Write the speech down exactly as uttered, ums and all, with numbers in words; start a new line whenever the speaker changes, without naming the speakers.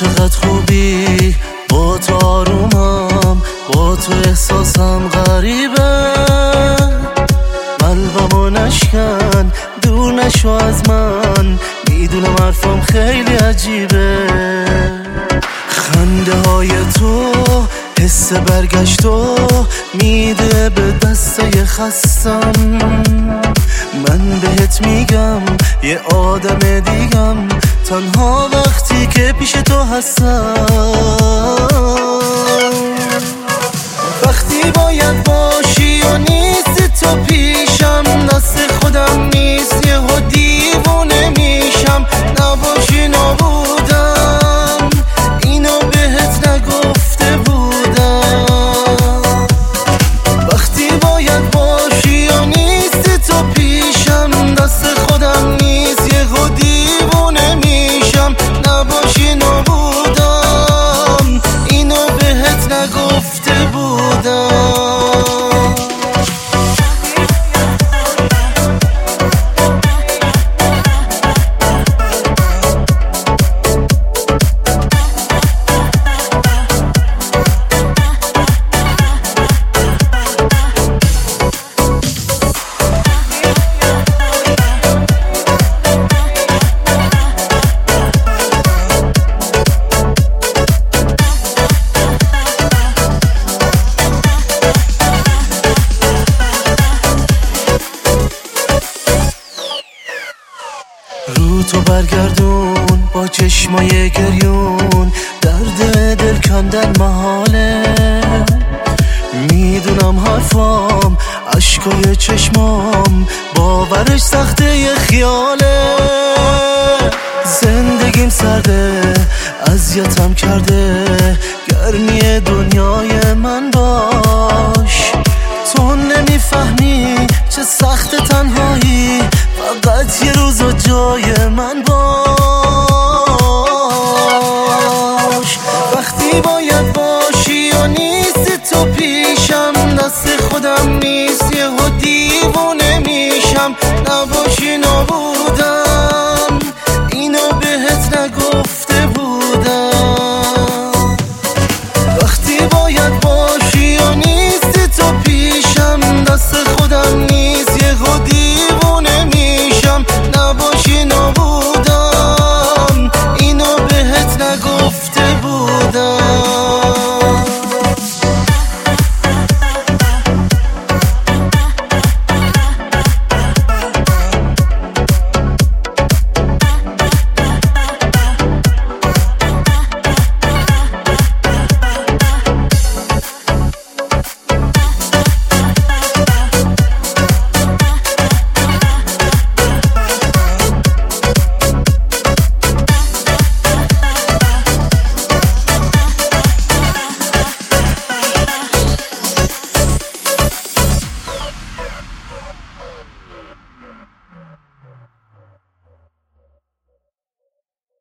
چقدر خوبی، با تو آرومم، با تو احساسم غریبه. قلبمو نشکن، دور نشو از من، میدونم حرفم خیلی عجیبه. خنده های تو، حس برگشتو میده به دسته خستم. من بهت میگم یه آدم دیگم، تنها وقتی که پیش تو هستم. وقتی باید باشی و نیستی تو پیشم، دست خودم نیست یهو دیوونه میشم. نباشی نبودم، اینو بهت نگفته بودم. وقتی باید باشی و نیستی تو پیشم، دست خودم نیست یهو دیوونه میشم. نباشی نبودم، اینو بهت نگفته بودم. رو تو برگردون با چشمای گریون، درد دل کندن محاله. میدونم حرفام، عشقای چشمام، باورش سخته یه خیاله. زندگیم سرده، اذیتم کرده، گرمی دنیای من باش. تو نمیفهمی چه سخت تنهایی، فقط یه روز و جای من باش. وقتی باید باشی و نیستی تو پیشم، دست خودم نیست یهو دیوونه میشم. نباشی نبود